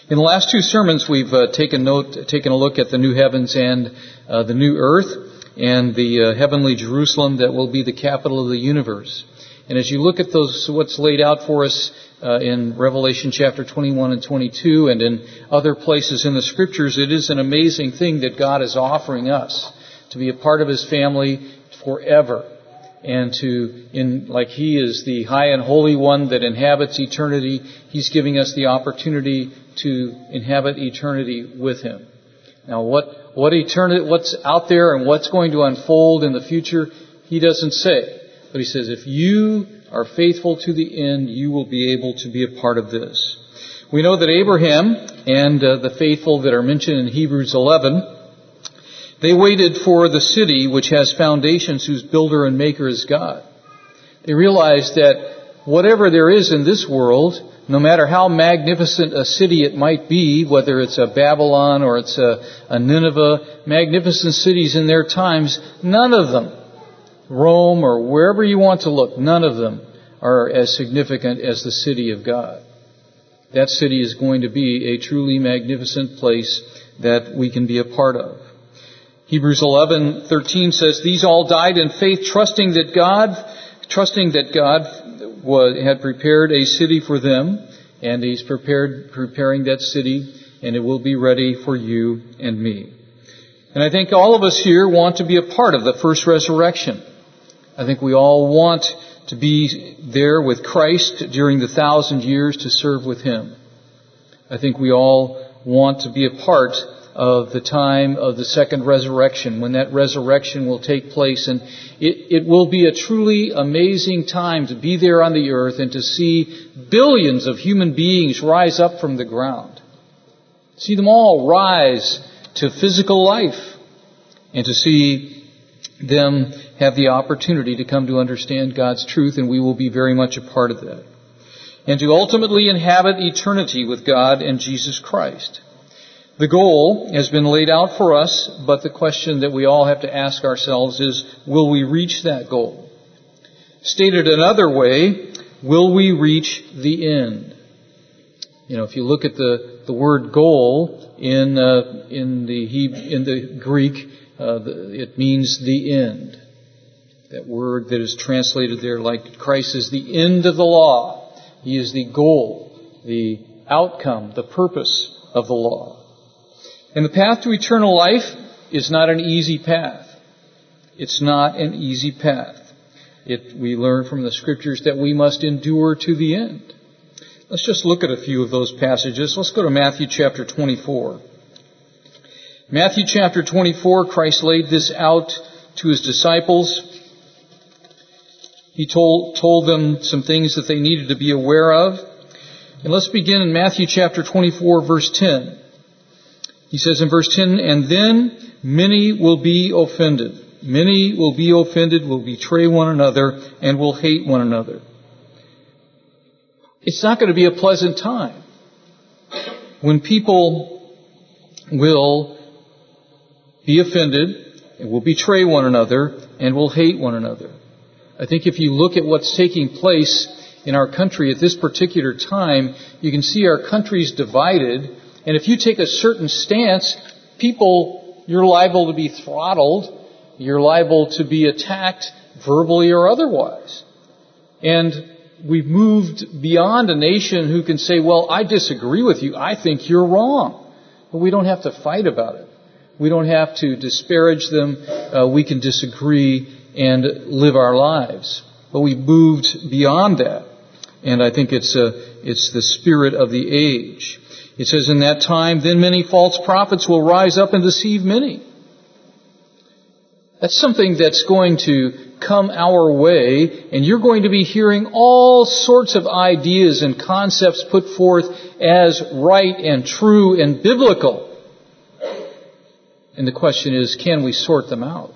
In the last two sermons, we've taken a look at the new heavens and the new earth and the heavenly Jerusalem that will be the capital of the universe. And as you look at what's laid out for us in Revelation chapter 21 and 22 and in other places in the Scriptures, it is an amazing thing that God is offering us to be a part of His family forever. And like He is the high and holy one that inhabits eternity, He's giving us the opportunity to inhabit eternity with Him. Now, what's out there and what's going to unfold in the future, He doesn't say. But He says, if you are faithful to the end, you will be able to be a part of this. We know that Abraham and the faithful that are mentioned in Hebrews 11, they waited for the city which has foundations, whose builder and maker is God. They realized that whatever there is in this world, no matter how magnificent a city it might be, whether it's a Babylon or it's a Nineveh, magnificent cities in their times, none of them, Rome or wherever you want to look, none of them are as significant as the city of God. That city is going to be a truly magnificent place that we can be a part of. Hebrews 11:13 says, "These all died in faith, trusting that God had prepared a city for them, and He's preparing that city, and it will be ready for you and me." And I think all of us here want to be a part of the first resurrection. I think we all want to be there with Christ during the 1,000 years to serve with Him. I think we all want to be a part of the time of the second resurrection, when that resurrection will take place. And it will be a truly amazing time to be there on the earth and to see billions of human beings rise up from the ground. See them all rise to physical life, and to see them have the opportunity to come to understand God's truth, and we will be very much a part of that. And to ultimately inhabit eternity with God and Jesus Christ. The goal has been laid out for us, but the question that we all have to ask ourselves is, will we reach that goal? Stated another way, will we reach the end? If you look at the word goal in the Greek, it means the end. That word that is translated there, like Christ is the end of the law. He is the goal, the outcome, the purpose of the law. And the path to eternal life is not an easy path. It's not an easy path. We learn from the Scriptures that we must endure to the end. Let's just look at a few of those passages. Let's go to Matthew chapter 24. Matthew chapter 24, Christ laid this out to His disciples. He told them some things that they needed to be aware of. And let's begin in Matthew chapter 24, verse 10. He says in verse 10, "And then many will be offended. Many will be offended, will betray one another, and will hate one another." It's not going to be a pleasant time when people will be offended, and will betray one another, and will hate one another. I think if you look at what's taking place in our country at this particular time, you can see our country's divided. And if you take a certain stance, you're liable to be throttled. You're liable to be attacked verbally or otherwise. And we've moved beyond a nation who can say, well, I disagree with you. I think you're wrong. But we don't have to fight about it. We don't have to disparage them. We can disagree and live our lives. But we've moved beyond that. And I think it's the spirit of the age. It says, "In that time, then many false prophets will rise up and deceive many." That's something that's going to come our way, and you're going to be hearing all sorts of ideas and concepts put forth as right and true and biblical. And the question is, can we sort them out?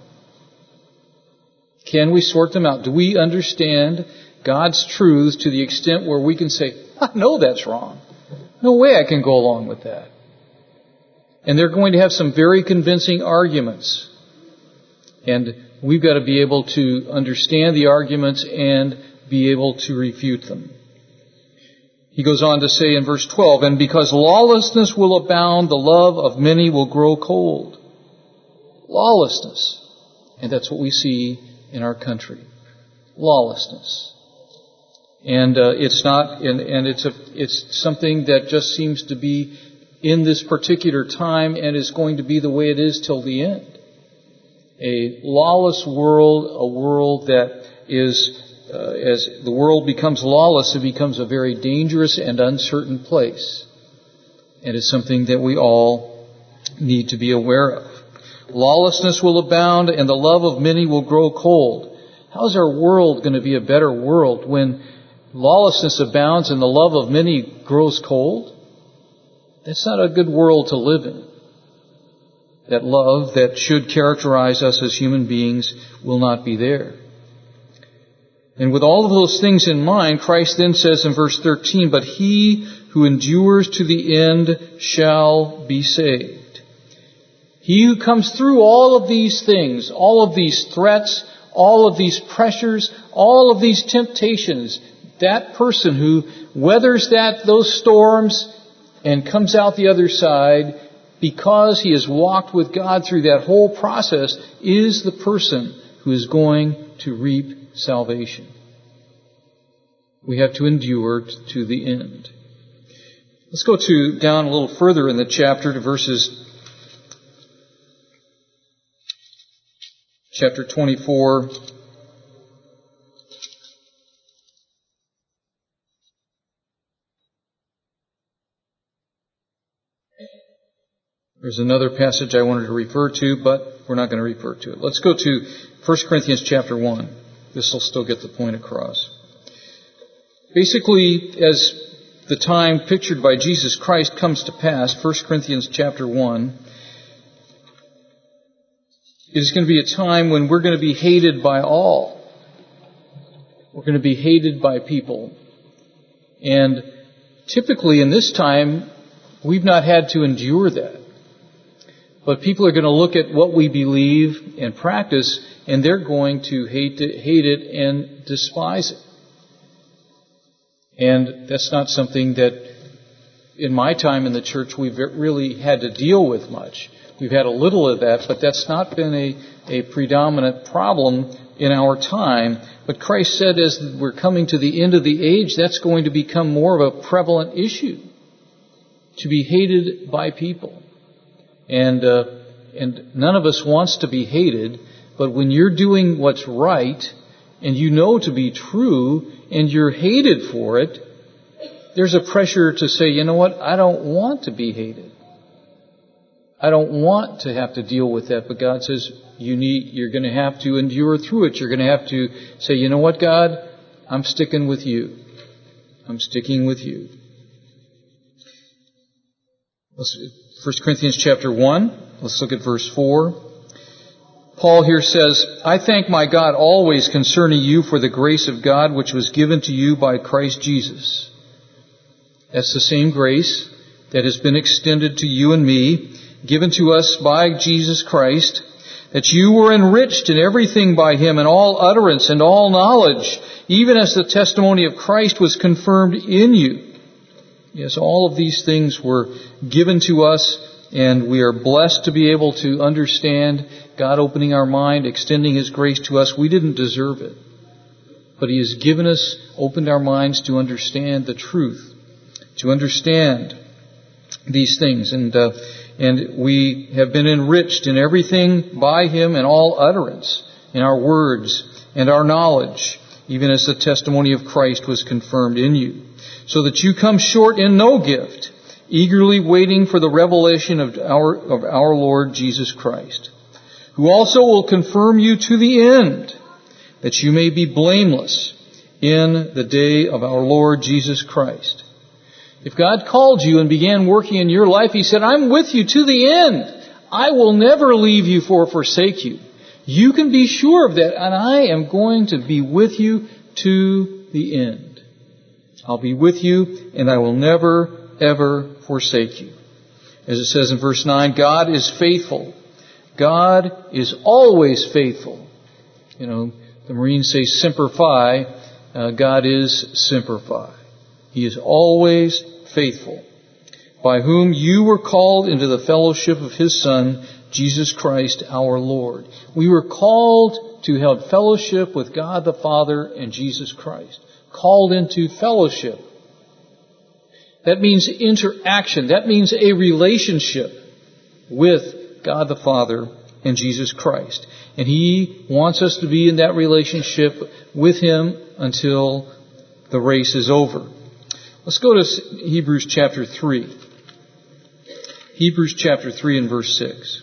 Can we sort them out? Do we understand God's truths to the extent where we can say, I know that's wrong. No way I can go along with that. And they're going to have some very convincing arguments. And we've got to be able to understand the arguments and be able to refute them. He goes on to say in verse 12, and because lawlessness will abound, the love of many will grow cold. Lawlessness. And that's what we see in our country. Lawlessness. And it's not, and it's something that just seems to be in this particular time and is going to be the way it is till the end. A lawless world, a world that is, as the world becomes lawless, it becomes a very dangerous and uncertain place. And it's something that we all need to be aware of. Lawlessness will abound and the love of many will grow cold. How is our world going to be a better world when lawlessness abounds and the love of many grows cold? That's not a good world to live in. That love that should characterize us as human beings will not be there. And with all of those things in mind, Christ then says in verse 13, but he who endures to the end shall be saved. He who comes through all of these things, all of these threats, all of these pressures, all of these temptations, that person who weathers those storms and comes out the other side because he has walked with God through that whole process is the person who is going to reap salvation. We have to endure to the end. Let's go down a little further in the chapter to chapter 24. There's another passage I wanted to refer to, but we're not going to refer to it. Let's go to 1 Corinthians chapter 1. This will still get the point across. Basically, as the time pictured by Jesus Christ comes to pass, 1 Corinthians chapter 1, it is going to be a time when we're going to be hated by all. We're going to be hated by people. And typically in this time, we've not had to endure that. But people are going to look at what we believe and practice, and they're going to hate it and despise it. And that's not something that, in my time in the church, we've really had to deal with much. We've had a little of that, but that's not been a predominant problem in our time. But Christ said as we're coming to the end of the age, that's going to become more of a prevalent issue, to be hated by people. And none of us wants to be hated, but when you're doing what's right, and you know to be true, and you're hated for it, there's a pressure to say, you know what, I don't want to be hated. I don't want to have to deal with that, but God says you're going to have to endure through it. You're going to have to say, you know what, God, I'm sticking with you. I'm sticking with you. 1 Corinthians chapter 1, let's look at verse 4. Paul here says, I thank my God always concerning you for the grace of God which was given to you by Christ Jesus. That's the same grace that has been extended to you and me, given to us by Jesus Christ, that you were enriched in everything by Him, in all utterance and all knowledge, even as the testimony of Christ was confirmed in you. Yes, all of these things were given to us, and we are blessed to be able to understand God opening our mind, extending His grace to us. We didn't deserve it, but He has given us, opened our minds to understand the truth, to understand these things, and we have been enriched in everything by Him, in all utterance, in our words and our knowledge, even as the testimony of Christ was confirmed in you, so that you come short in no gift, eagerly waiting for the revelation of our Lord Jesus Christ, who also will confirm you to the end, that you may be blameless in the day of our Lord Jesus Christ. If God called you and began working in your life, He said, I'm with you to the end. I will never leave you or forsake you. You can be sure of that, and I am going to be with you to the end. I'll be with you, and I will never, ever forsake you. As it says in verse 9, God is faithful. God is always faithful. You know, the Marines say Semper Fi. God is Semper Fi. He is always faithful, by whom you were called into the fellowship of His Son, Jesus Christ our Lord. We were called to have fellowship with God the Father and Jesus Christ. Called into fellowship. That means interaction. That means a relationship with God the Father and Jesus Christ. And He wants us to be in that relationship with Him until the race is over. Let's go to Hebrews chapter 3. Hebrews chapter 3 and verse 6.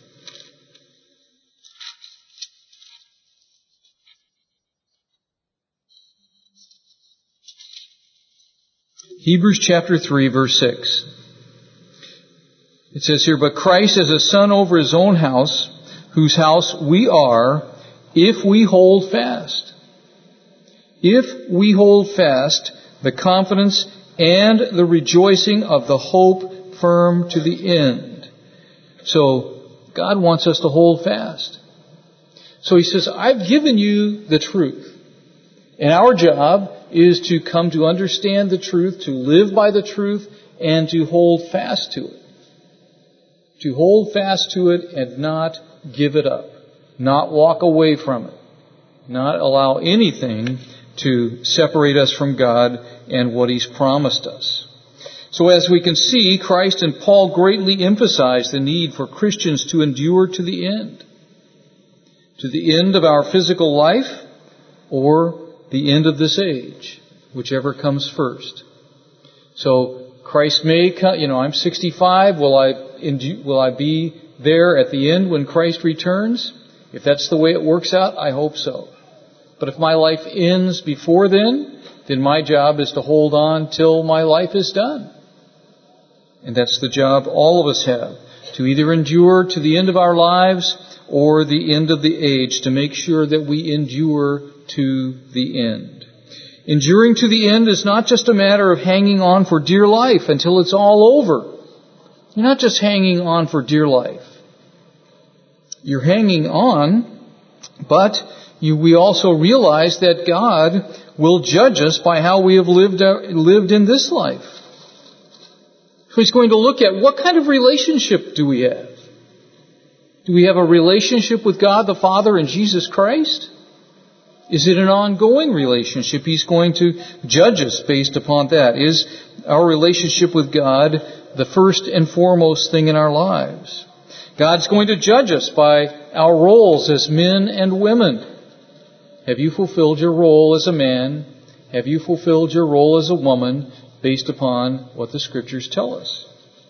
Hebrews chapter 3 verse 6. It says here, but Christ as a son over His own house, whose house we are, if we hold fast. If we hold fast the confidence and the rejoicing of the hope firm to the end. So, God wants us to hold fast. So He says, I've given you the truth. And our job is to come to understand the truth, to live by the truth, and to hold fast to it. To hold fast to it and not give it up. Not walk away from it. Not allow anything to separate us from God and what He's promised us. So as we can see, Christ and Paul greatly emphasize the need for Christians to endure to the end. To the end of our physical life or the end of this age, whichever comes first. So Christ may come, I'm 65, will I be there at the end when Christ returns? If that's the way it works out, I hope so. But if my life ends before then my job is to hold on till my life is done. And that's the job all of us have, to either endure to the end of our lives or the end of the age, to make sure that we endure to the end. Enduring to the end is not just a matter of hanging on for dear life until it's all over. You're not just hanging on for dear life. You're hanging on, but we also realize that God will judge us by how we have lived in this life. So He's going to look at what kind of relationship do we have? Do we have a relationship with God the Father and Jesus Christ? Is it an ongoing relationship? He's going to judge us based upon that. Is our relationship with God the first and foremost thing in our lives? God's going to judge us by our roles as men and women. Have you fulfilled your role as a man? Have you fulfilled your role as a woman based upon what the Scriptures tell us?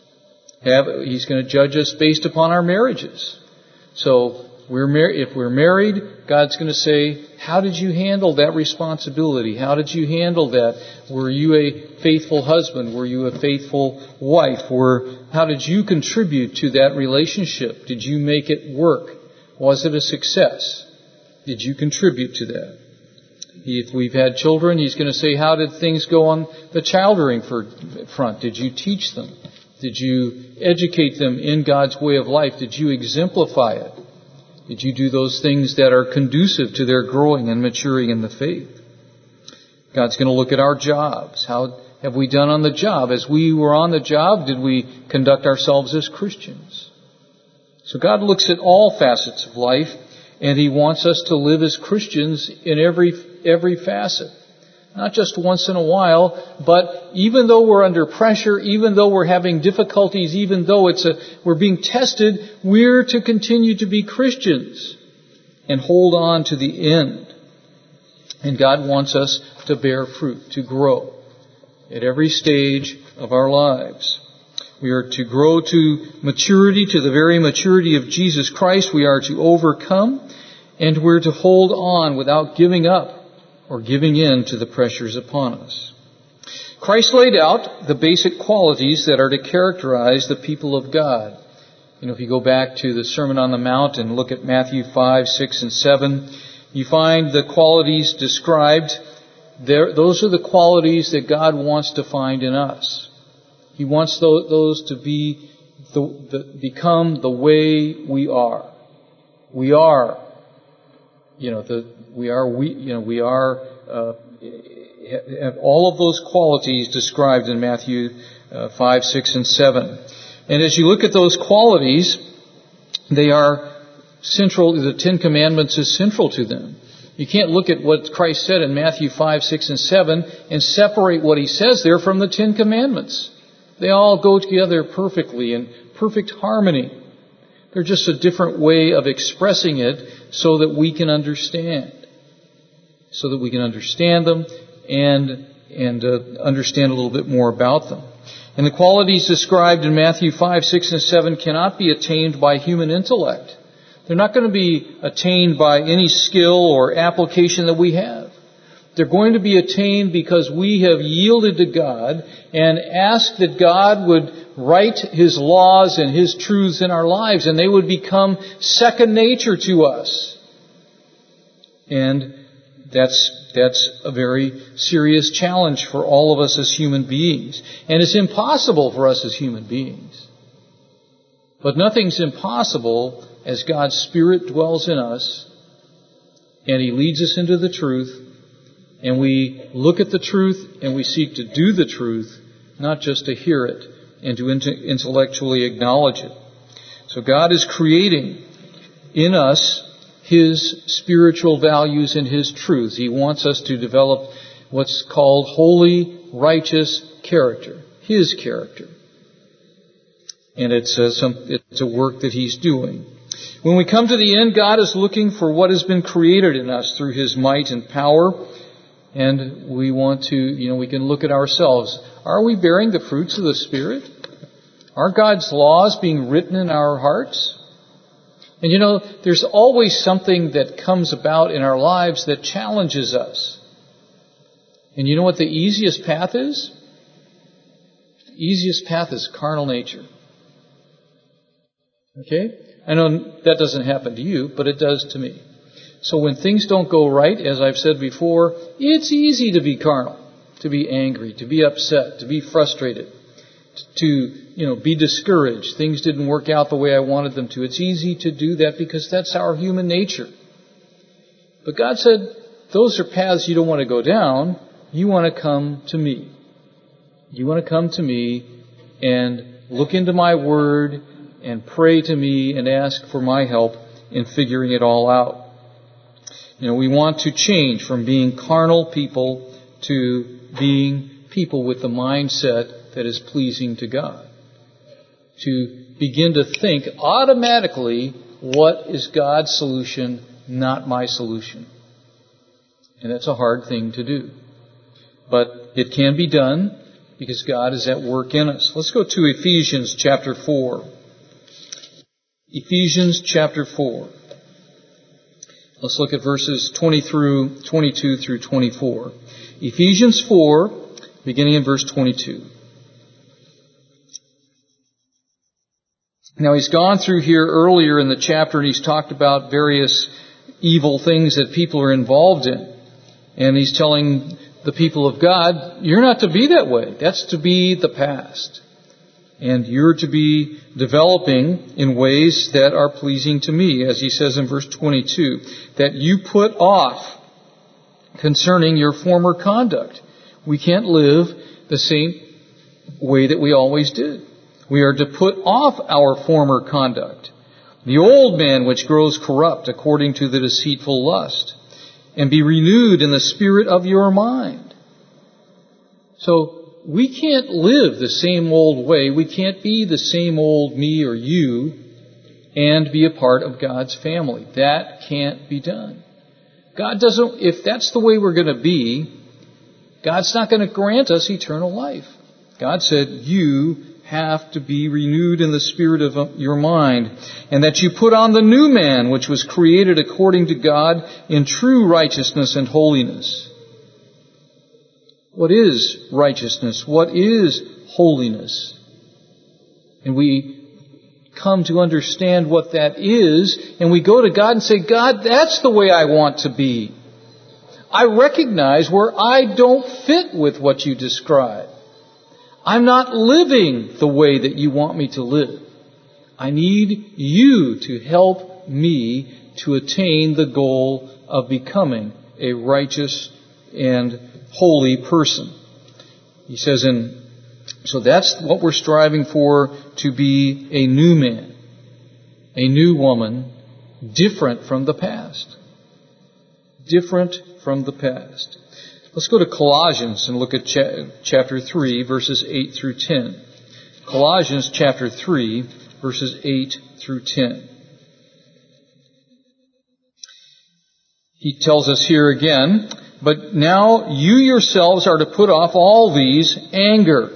He's going to judge us based upon our marriages. So if we're married, God's going to say, how did you handle that responsibility? How did you handle that? Were you a faithful husband? Were you a faithful wife? How did you contribute to that relationship? Did you make it work? Was it a success? Did you contribute to that? If we've had children, He's going to say, how did things go on the child rearing front? Did you teach them? Did you educate them in God's way of life? Did you exemplify it? Did you do those things that are conducive to their growing and maturing in the faith? God's going to look at our jobs. How have we done on the job? As we were on the job, did we conduct ourselves as Christians? So God looks at all facets of life, and He wants us to live as Christians in every facet. Not just once in a while, but even though we're under pressure, even though we're having difficulties, even though we're being tested, we're to continue to be Christians and hold on to the end. And God wants us to bear fruit, to grow at every stage of our lives. We are to grow to maturity, to the very maturity of Jesus Christ. We are to overcome, and we're to hold on without giving up or giving in to the pressures upon us. Christ laid out the basic qualities that are to characterize the people of God. If you go back to the Sermon on the Mount and look at Matthew 5, 6, and 7, you find the qualities described there. Those are the qualities that God wants to find in us. He wants those to become the way we are. We are have all of those qualities described in Matthew 5, 6, and 7. And as you look at those qualities, they are central. The Ten Commandments is central to them. You can't look at what Christ said in Matthew 5, 6, and 7 and separate what He says there from the Ten Commandments. They all go together perfectly in perfect harmony. They're just a different way of expressing it so that we can understand. So that we can understand them and understand a little bit more about them. And the qualities described in Matthew 5, 6, and 7 cannot be attained by human intellect. They're not going to be attained by any skill or application that we have. They're going to be attained because we have yielded to God and asked that God would write His laws and His truths in our lives, and they would become second nature to us. And that's a very serious challenge for all of us as human beings. And it's impossible for us as human beings. But nothing's impossible as God's Spirit dwells in us and He leads us into the truth, and we look at the truth and we seek to do the truth, not just to hear it and to intellectually acknowledge it. So God is creating in us His spiritual values and His truths. He wants us to develop what's called holy, righteous character, His character. And it's a work that He's doing. When we come to the end, God is looking for what has been created in us through His might and power. And we want to, we can look at ourselves. Are we bearing the fruits of the Spirit? Are God's laws being written in our hearts? And there's always something that comes about in our lives that challenges us. And you know what the easiest path is? The easiest path is carnal nature. Okay? I know that doesn't happen to you, but it does to me. So when things don't go right, as I've said before, it's easy to be carnal, to be angry, to be upset, to be frustrated, to be discouraged. Things didn't work out the way I wanted them to. It's easy to do that because that's our human nature. But God said, those are paths you don't want to go down. You want to come to me. You want to come to me and look into my Word and pray to me and ask for my help in figuring it all out. We want to change from being carnal people to being people with the mindset that is pleasing to God. To begin to think automatically, what is God's solution, not my solution? And that's a hard thing to do. But it can be done because God is at work in us. Let's go to Ephesians chapter 4. Ephesians chapter 4. Let's look at verses 22 through 24. Ephesians 4, beginning in verse 22. Now he's gone through here earlier in the chapter and he's talked about various evil things that people are involved in. And he's telling the people of God, you're not to be that way. That's to be the past. And you're to be developing in ways that are pleasing to me, as he says in verse 22, that you put off concerning your former conduct. We can't live the same way that we always did. We are to put off our former conduct, the old man which grows corrupt according to the deceitful lust, and be renewed in the spirit of your mind. So, we can't live the same old way. We can't be the same old me or you and be a part of God's family. That can't be done. God doesn't, if that's the way we're going to be, God's not going to grant us eternal life. God said, you have to be renewed in the spirit of your mind, and that you put on the new man, which was created according to God in true righteousness and holiness. What is righteousness? What is holiness? And we come to understand what that is, and we go to God and say, God, that's the way I want to be. I recognize where I don't fit with what you describe. I'm not living the way that you want me to live. I need you to help me to attain the goal of becoming a righteous and holy person. He says so that's what we're striving for, to be a new man, a new woman, different from the past. Different from the past. Let's go to Colossians and look at chapter 3, verses 8 through 10. Colossians chapter 3, verses 8 through 10. He tells us here again, but now you yourselves are to put off all these: anger.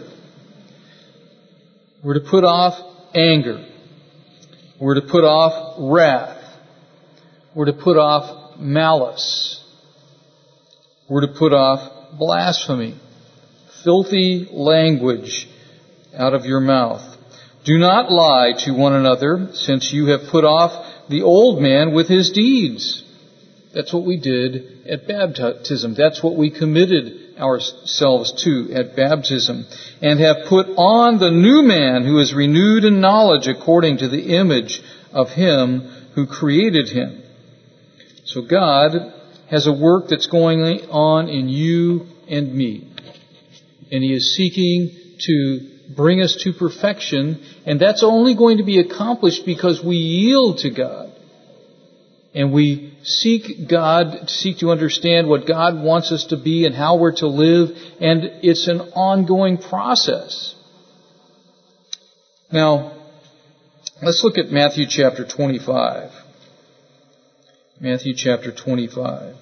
We're to put off anger. We're to put off wrath. We're to put off malice. We're to put off blasphemy, filthy language out of your mouth. Do not lie to one another, since you have put off the old man with his deeds. That's what we did at baptism. That's what we committed ourselves to at baptism. And have put on the new man, who is renewed in knowledge according to the image of him who created him. So God has a work that's going on in you and me. And He is seeking to bring us to perfection. And that's only going to be accomplished because we yield to God. And we seek to understand what God wants us to be and how we're to live. And it's an ongoing process. Now, let's look at Matthew chapter 25. Matthew chapter 25.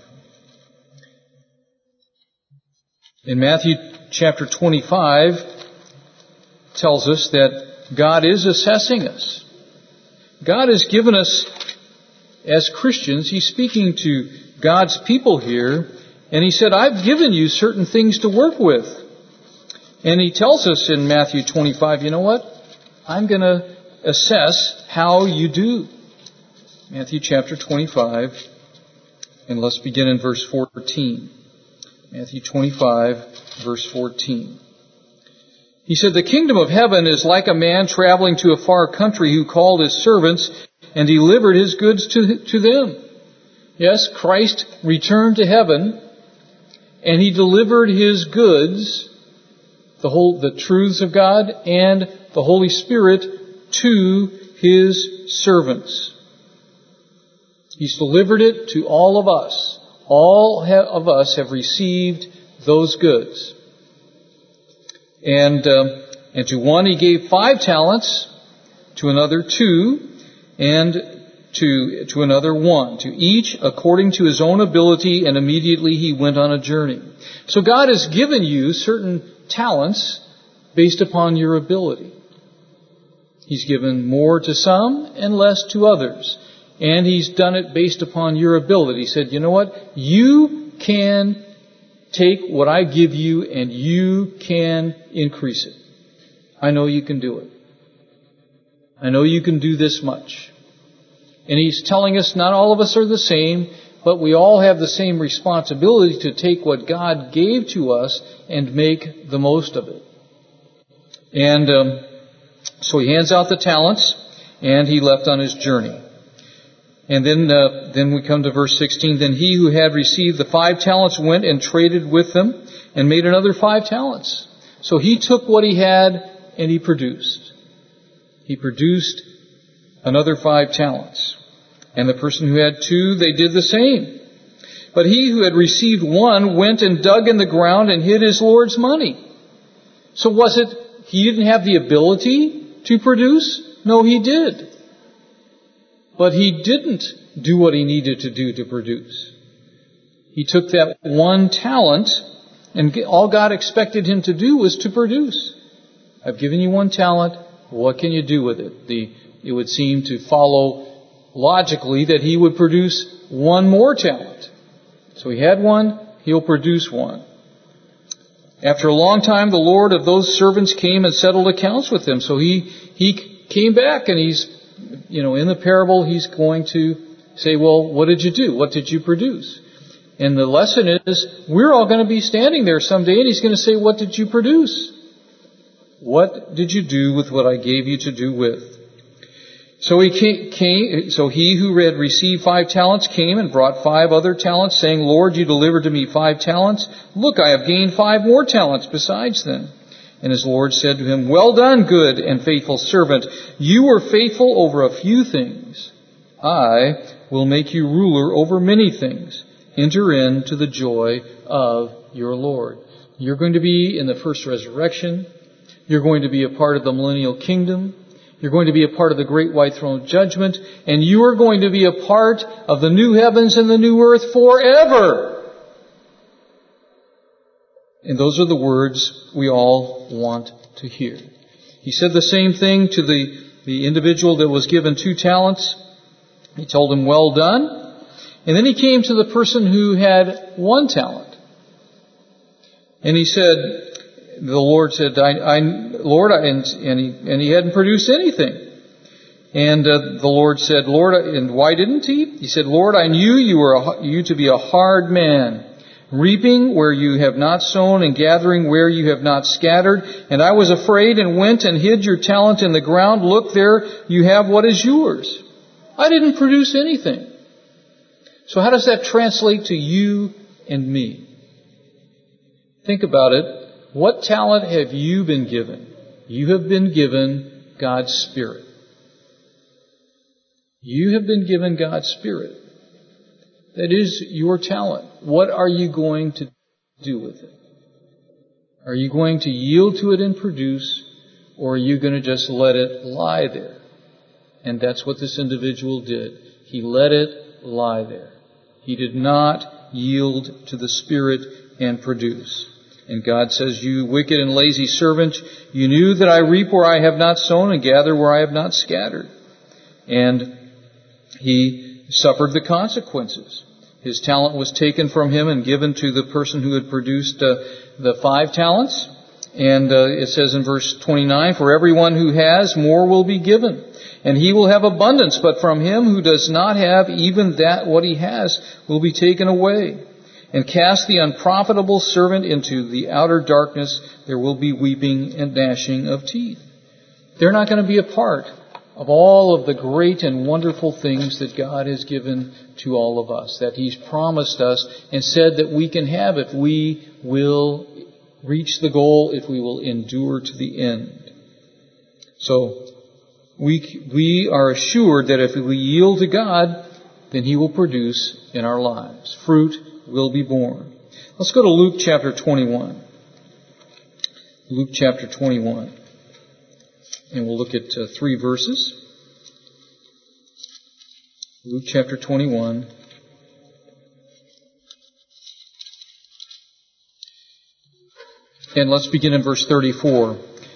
In Matthew chapter 25, tells us that God is assessing us. God has given us, as Christians, He's speaking to God's people here, and He said, I've given you certain things to work with. And He tells us in Matthew 25, you know what? I'm going to assess how you do. Matthew chapter 25, and let's begin in verse 14. Matthew 25, verse 14. He said, the kingdom of heaven is like a man traveling to a far country, who called his servants and delivered his goods to them. Yes, Christ returned to heaven, and He delivered His goods, the truths of God and the Holy Spirit, to His servants. He's delivered it to all of us. All of us have received those goods. And to one He gave 5 talents, to another 2, and to another 1. To each according to his own ability, and immediately he went on a journey. So God has given you certain talents based upon your ability. He's given more to some and less to others. And He's done it based upon your ability. He said, you know what? You can take what I give you and you can increase it. I know you can do it. I know you can do this much. And He's telling us not all of us are the same, but we all have the same responsibility to take what God gave to us and make the most of it. And so He hands out the talents, and He left on His journey. And then we come to verse 16. Then he who had received the 5 talents went and traded with them and made another 5 talents. So he took what he had and he produced. He produced another 5 talents. And the person who had 2, they did the same. But he who had received 1 went and dug in the ground and hid his Lord's money. So was it he didn't have the ability to produce? No, he did. But he didn't do what he needed to do to produce. He took that 1 talent, and all God expected him to do was to produce. I've given you 1 talent. What can you do with it? It would seem to follow logically that he would produce 1 more talent. So he had 1, he'll produce 1. After a long time, the Lord of those servants came and settled accounts with them. So he came back, and he's, in the parable, he's going to say, well, what did you do? What did you produce? And the lesson is, we're all going to be standing there someday, and He's going to say, what did you produce? What did you do with what I gave you to do with? So he who had received 5 talents came and brought 5 other talents, saying, Lord, you delivered to me 5 talents. Look, I have gained 5 more talents besides them. And his Lord said to him, Well done, good and faithful servant. You were faithful over a few things. I will make you ruler over many things. Enter into the joy of your Lord. You're going to be in the first resurrection. You're going to be a part of the millennial kingdom. You're going to be a part of the great white throne judgment. And you are going to be a part of the new heavens and the new earth forever. And those are the words we all want to hear. He said the same thing to the individual that was given 2 talents. He told him, Well done. And then he came to the person who had 1 talent. And he said, the Lord said, Lord, and he hadn't produced anything. And the Lord said, Lord, and why didn't he? He said, Lord, I knew you to be a hard man, reaping where you have not sown and gathering where you have not scattered. And I was afraid and went and hid your talent in the ground. Look, there you have what is yours. I didn't produce anything. So how does that translate to you and me? Think about it. What talent have you been given? You have been given God's Spirit. You have been given God's Spirit. That is your talent. What are you going to do with it? Are you going to yield to it and produce, or are you going to just let it lie there? And that's what this individual did. He let it lie there. He did not yield to the Spirit and produce. And God says, You wicked and lazy servant, you knew that I reap where I have not sown and gather where I have not scattered. And he suffered the consequences. His talent was taken from him and given to the person who had produced the 5 talents. And it says in verse 29, For everyone who has, more will be given. And he will have abundance, but from him who does not have, even that what he has will be taken away. And cast the unprofitable servant into the outer darkness. There will be weeping and gnashing of teeth. They're not going to be a part of all of the great and wonderful things that God has given to all of us, that He's promised us and said that we can have if we will reach the goal, if we will endure to the end. So we are assured that if we yield to God, then He will produce in our lives. Fruit will be born. Let's go to Luke chapter 21. Luke chapter 21. And we'll look at 3 verses. Luke chapter 21. And let's begin in verse 34.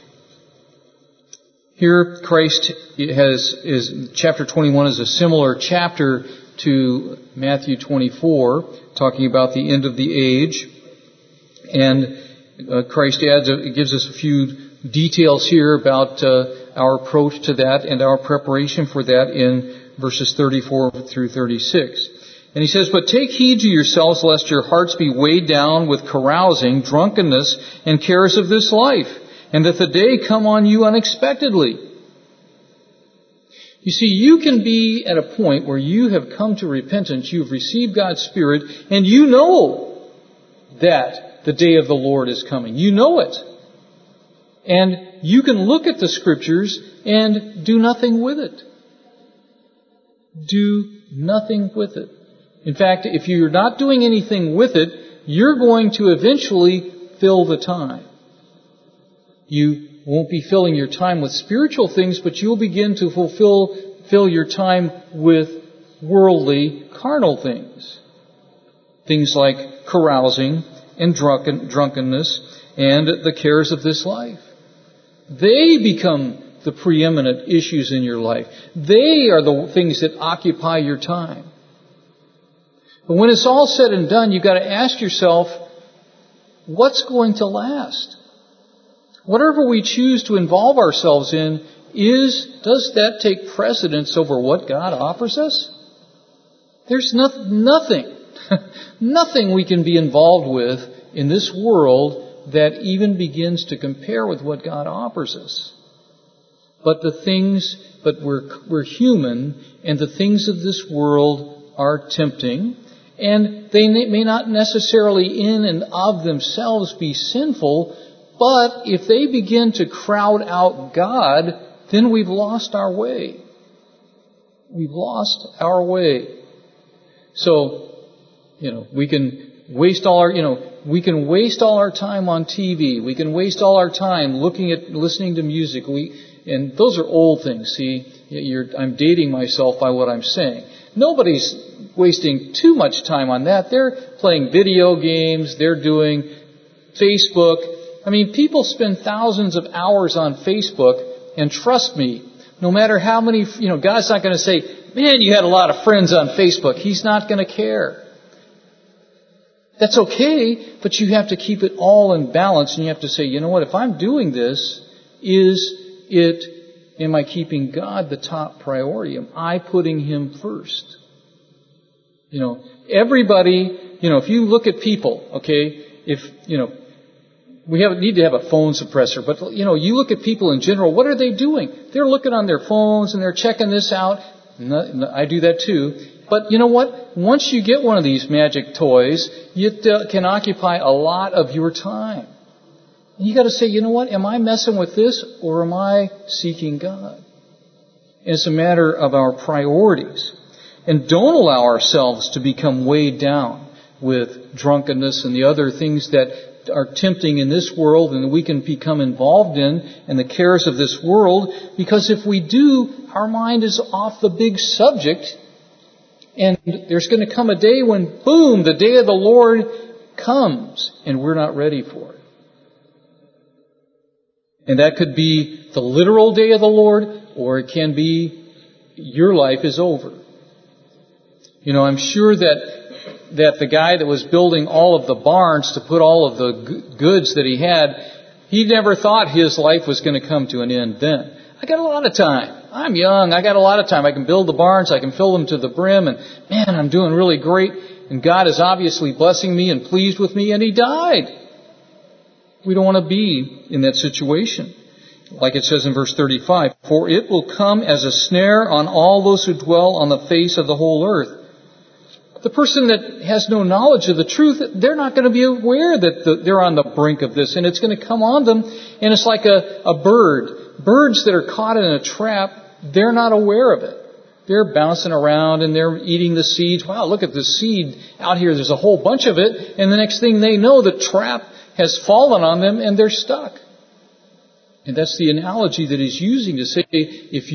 Here Christ chapter 21 is a similar chapter to Matthew 24, talking about the end of the age. And Christ gives us a few details here about our approach to that and our preparation for that in verses 34 through 36. And he says, But take heed to yourselves, lest your hearts be weighed down with carousing, drunkenness, and cares of this life, and that the day come on you unexpectedly. You see, you can be at a point where you have come to repentance, you've received God's Spirit, and you know that the day of the Lord is coming. You know it. And you can look at the Scriptures and do nothing with it. Do nothing with it. In fact, if you're not doing anything with it, you're going to eventually fill the time. You won't be filling your time with spiritual things, but you'll begin to fill your time with worldly, carnal things. Things like carousing and drunkenness and the cares of this life. They become the preeminent issues in your life. They are the things that occupy your time. But when it's all said and done, you've got to ask yourself, what's going to last? Whatever we choose to involve ourselves in, does that take precedence over what God offers us? There's nothing we can be involved with in this world that even begins to compare with what God offers us. but we're human, and the things of this world are tempting, and they may not necessarily in and of themselves be sinful, but if they begin to crowd out God, then we've lost our way. We've lost our way. So, we can waste all our time on TV. We can waste all our time listening to music. And those are old things. See, I'm dating myself by what I'm saying. Nobody's wasting too much time on that. They're playing video games. They're doing Facebook. I mean, people spend thousands of hours on Facebook, and trust me, no matter how many, God's not going to say, man, you had a lot of friends on Facebook. He's not going to care. That's okay, but you have to keep it all in balance, and you have to say, you know what, if I'm doing this, am I keeping God the top priority? Am I putting Him first? Everybody, if you look at people, okay, we need to have a phone suppressor, but, you look at people in general, what are they doing? They're looking on their phones and they're checking this out. I do that too. But you know what? Once you get one of these magic toys, it can occupy a lot of your time. And you got to say, you know what? Am I messing with this, or am I seeking God? And it's a matter of our priorities. And don't allow ourselves to become weighed down with drunkenness and the other things that are tempting in this world and that we can become involved in, and the cares of this world, because if we do, our mind is off the big subject, and there's going to come a day when, boom, the day of the Lord comes, and we're not ready for it. And that could be the literal day of the Lord, or it can be your life is over. I'm sure that the guy that was building all of the barns to put all of the goods that he had, he never thought his life was going to come to an end then. I got a lot of time. I'm young. I got a lot of time. I can build the barns. I can fill them to the brim. And man, I'm doing really great. And God is obviously blessing me and pleased with me. And He died. We don't want to be in that situation. Like it says in verse 35, for it will come as a snare on all those who dwell on the face of the whole earth. The person that has no knowledge of the truth, they're not going to be aware that they're on the brink of this, and it's going to come on them, and it's like a bird. Birds that are caught in a trap, they're not aware of it. They're bouncing around and they're eating the seeds. Wow, look at this seed out here. There's a whole bunch of it, and the next thing they know, the trap has fallen on them and they're stuck. And that's the analogy that he's using to say, if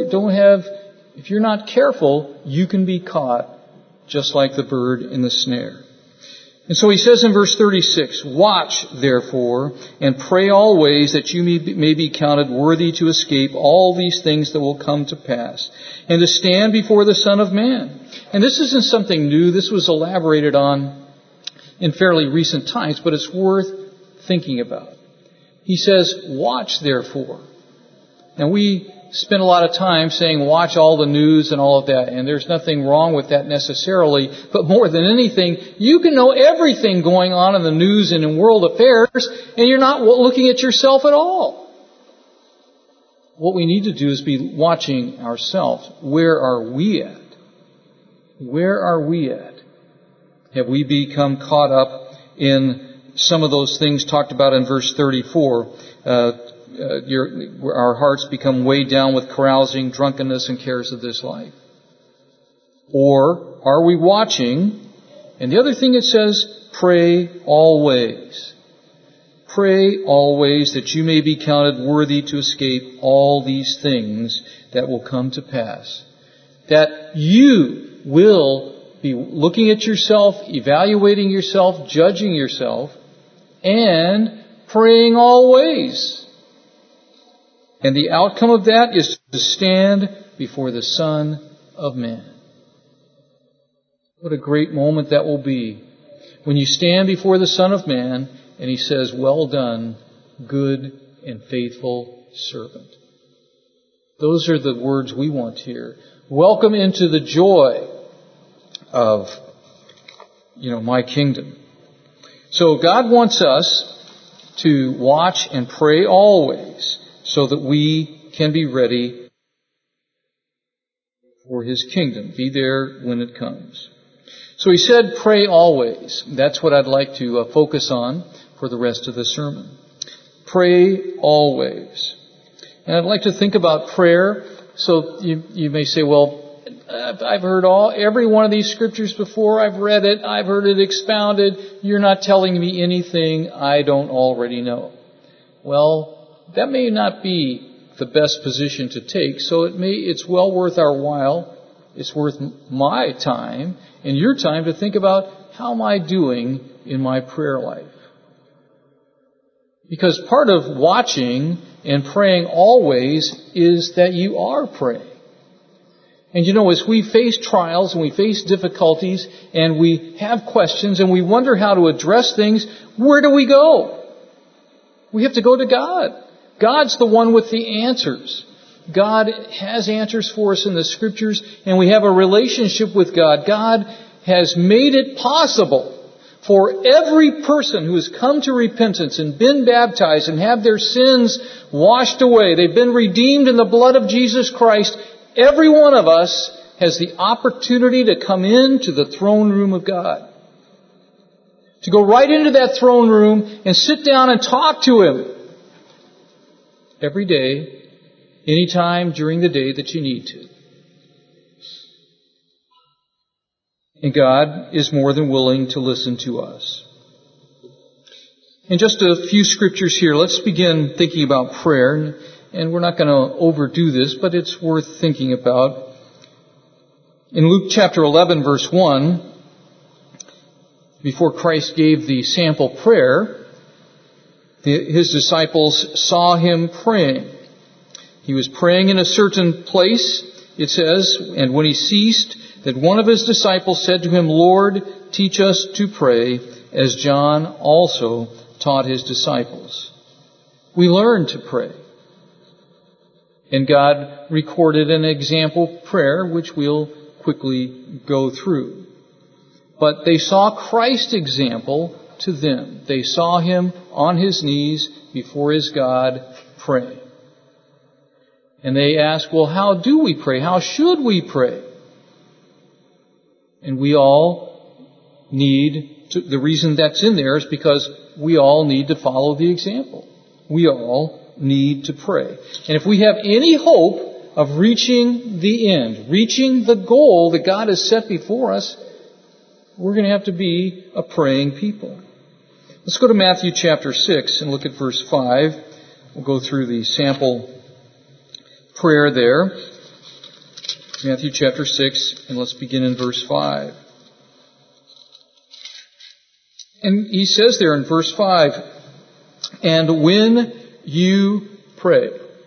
you're not careful, you can be caught, just like the bird in the snare. And so he says in verse 36, watch, therefore, and pray always that you may be counted worthy to escape all these things that will come to pass, and to stand before the Son of Man. And this isn't something new. This was elaborated on in fairly recent times, but it's worth thinking about. He says, watch, therefore. And we spend a lot of time saying watch all the news and all of that, and there's nothing wrong with that necessarily, but more than anything, you can know everything going on in the news and in world affairs, and you're not looking at yourself at all. What we need to do is be watching ourselves. Where are we at? Where are we at? Have we become caught up in some of those things talked about in verse 34? Our hearts become weighed down with carousing, drunkenness, and cares of this life. Or are we watching? And the other thing it says, pray always. Pray always that you may be counted worthy to escape all these things that will come to pass. That you will be looking at yourself, evaluating yourself, judging yourself, and praying always. And the outcome of that is to stand before the Son of Man. What a great moment that will be when you stand before the Son of Man and He says, well done, good and faithful servant. Those are the words we want to hear. Welcome into the joy of, my kingdom. So God wants us to watch and pray always, so that we can be ready for His kingdom. Be there when it comes. So he said, pray always. That's what I'd like to focus on for the rest of the sermon. Pray always. And I'd like to think about prayer. So you may say, well, I've heard every one of these scriptures before. I've read it. I've heard it expounded. You're not telling me anything I don't already know. Well, that may not be the best position to take. So it's well worth our while. It's worth my time and your time to think about, how am I doing in my prayer life? Because part of watching and praying always is that you are praying. And as we face trials and we face difficulties and we have questions and we wonder how to address things, where do we go? We have to go to God. God's the one with the answers. God has answers for us in the Scriptures, and we have a relationship with God. God has made it possible for every person who has come to repentance and been baptized and have their sins washed away. They've been redeemed in the blood of Jesus Christ. Every one of us has the opportunity to come into the throne room of God. To go right into that throne room and sit down and talk to Him every day, anytime during the day that you need to. And God is more than willing to listen to us. And just a few scriptures here. Let's begin thinking about prayer. And we're not going to overdo this, but it's worth thinking about. In Luke chapter 11, verse 1, before Christ gave the sample prayer, His disciples saw Him praying. He was praying in a certain place, it says, and when He ceased, that one of His disciples said to Him, Lord, teach us to pray, as John also taught his disciples. We learn to pray. And God recorded an example prayer, which we'll quickly go through. But they saw Christ's example to them. They saw Him on His knees before His God praying. And they ask, well, how do we pray? How should we pray? And we all need to, the reason that's in there is because we all need to follow the example. We all need to pray. And if we have any hope of reaching the end, reaching the goal that God has set before us, we're going to have to be a praying people. Let's go to Matthew chapter 6 and look at verse 5. We'll go through the sample prayer there. Matthew chapter 6, and let's begin in verse 5. And he says there in verse 5, and when you pray.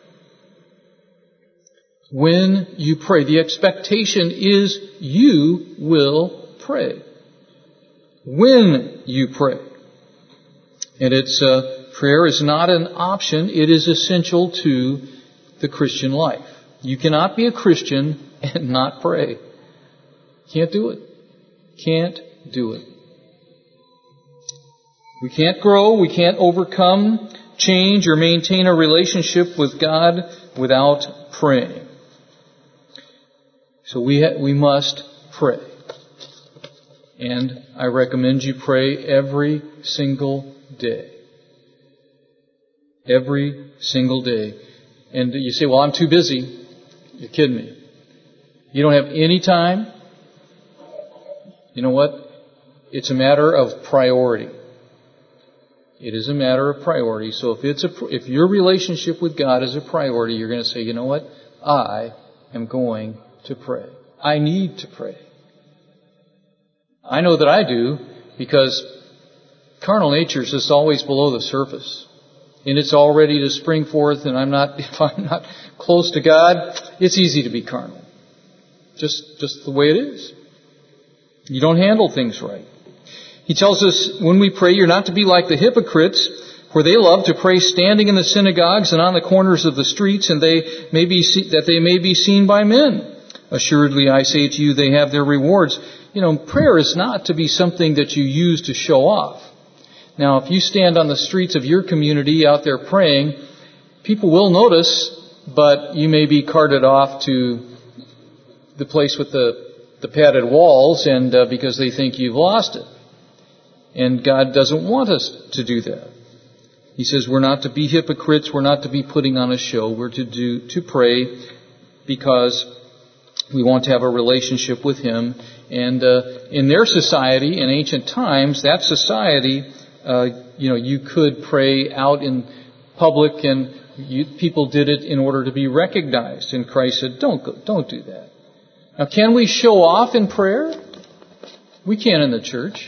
When you pray. The expectation is you will pray. When you pray. And prayer is not an option. It is essential to the Christian life. You cannot be a Christian and not pray. Can't do it. Can't do it. We can't grow, we can't overcome, change, or maintain a relationship with God without praying. So we must pray. And I recommend you pray every single day. Every single day. And you say, well, I'm too busy. You're kidding me. You don't have any time? You know what? It's a matter of priority. It is a matter of priority. So if your relationship with God is a priority, you're going to say, you know what? I am going to pray. I need to pray. I know that I do because carnal nature is just always below the surface. And it's all ready to spring forth, and if I'm not close to God, it's easy to be carnal. Just the way it is. You don't handle things right. He tells us when we pray, you're not to be like the hypocrites, for they love to pray standing in the synagogues and on the corners of the streets, and that they may be seen by men. Assuredly, I say to you, they have their rewards. Prayer is not to be something that you use to show off. Now, if you stand on the streets of your community out there praying, people will notice but you may be carted off to the place with the padded walls, and because they think you've lost it. And God doesn't want us to do that. He says we're not to be hypocrites, we're not to be putting on a show, we're to pray because we want to have a relationship with Him. And in their society, in ancient times, that society, you could pray out in public, and people did it in order to be recognized. And Christ said, don't do that. Now, can we show off in prayer? We can in the church.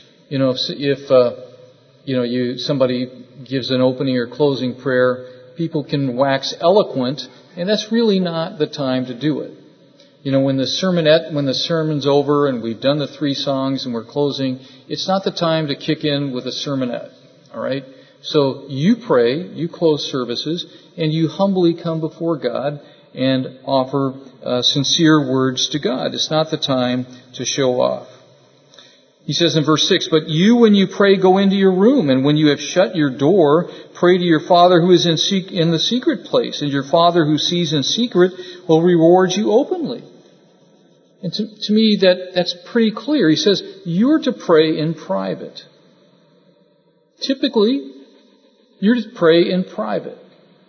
If somebody gives an opening or closing prayer, people can wax eloquent, and that's really not the time to do it. When the sermon's over and we've done the 3 songs and we're closing, it's not the time to kick in with a sermonette. All right? So you pray, you close services, and you humbly come before God and offer sincere words to God. It's not the time to show off. He says in verse 6, "But you, when you pray, go into your room, and when you have shut your door, pray to your Father who is in the secret place, and your Father who sees in secret will reward you openly." And to me, that's pretty clear. He says, you're to pray in private. Typically, you're to pray in private.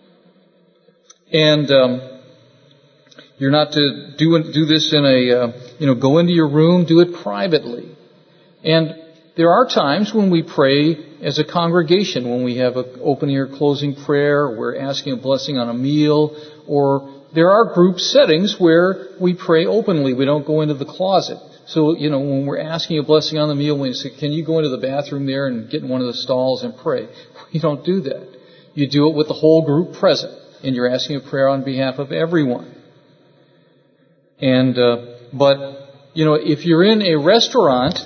And you're not to do this in go into your room, do it privately. And there are times when we pray as a congregation, when we have an opening or closing prayer, we're asking a blessing on a meal, or there are group settings where we pray openly. We don't go into the closet. So, when we're asking a blessing on the meal, we say, can you go into the bathroom there and get in one of the stalls and pray? We don't do that. You do it with the whole group present, and you're asking a prayer on behalf of everyone. And, if you're in a restaurant,